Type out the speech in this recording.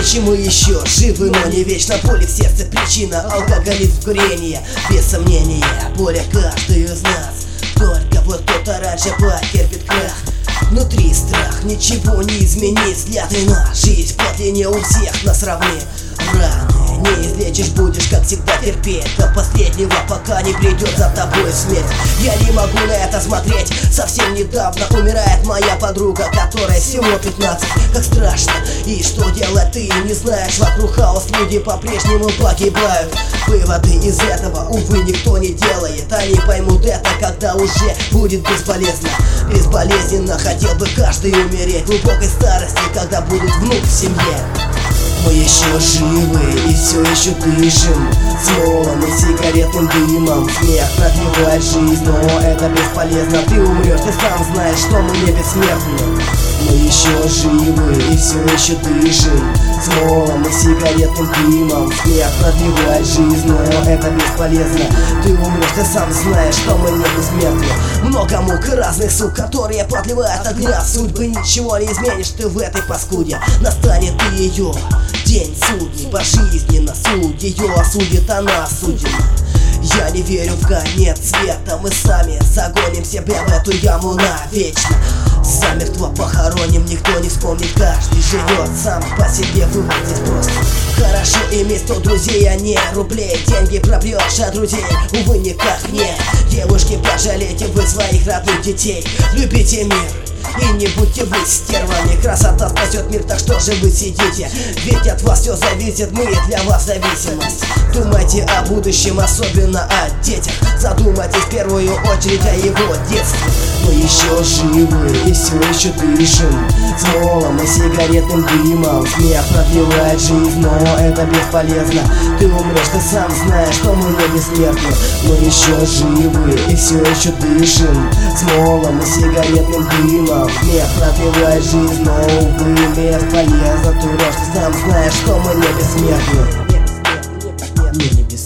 почему еще живы, но не вечно? Боли в сердце причина, алкоголизм, курение. Без сомнения, боль каждый из нас. Только вот кто-то раньше потерпит крах. Внутри страх, ничего не изменить. Взгляд и на жизнь по длине у всех нас равны. Раны не излечишь, будешь как всегда терпеть до последнего, пока не придет за тобой смерть. Я не могу на это смотреть. Совсем недавно умирает моя подруга, которой всего 15. Как страшно, и что делать ты не знаешь. Вокруг хаос, люди по-прежнему погибают. Выводы из этого, увы, никто не делает. Они поймут это, когда уже будет бесполезно. Безболезненно хотел бы каждый умереть в глубокой старости, когда будет внук в семье. Мы еще живы и все еще дышим смолом и сигаретным дымом. Смех продлевает жизнь, но это бесполезно. Ты умрешь, ты сам знаешь, что мы не бессмертны. Мы еще живы и все еще дышим смолом и сигаретным дымом. Смех продлевает жизнь, но это бесполезно. Ты умрешь, ты сам знаешь, что мы не бессмертны. Много мук и разных сук, которые продлевают огня судьбы. Ничего не изменишь ты в этой паскуде. Настанет и ее день судный, пожизненно суд ее осудит, она осудима. Я не верю в конец света, мы сами загоним себя в эту яму навечно. Замертво похороним, никто не вспомнит, каждый живет сам по себе. Вывод здесь просто: хорошо иметь 100 друзей, а не рублей. Деньги пробьешь, а друзей, увы, никак нет. Девушки, пожалейте вы своих родных детей. Любите мир и не будьте вы стервами. Красота спасет мир, так что же вы сидите? Ведь от вас все зависит, мы для вас зависимость. Думайте о будущем, особенно о детях. Задумайтесь в первую очередь о его детстве. Мы еще живы и все еще дышим смолом и сигаретным дымом. Смех продлевает жизнь, но это бесполезно. Ты умрешь, ты сам знаешь, что мы не бессмертны. Мы еще живы и все еще дышим смолом и сигаретным дымом. Смех продлевает жизнь, но увы, бесполезно. Ты врешь, ты сам знаешь, что мы не бессмертны. Не бессмертны.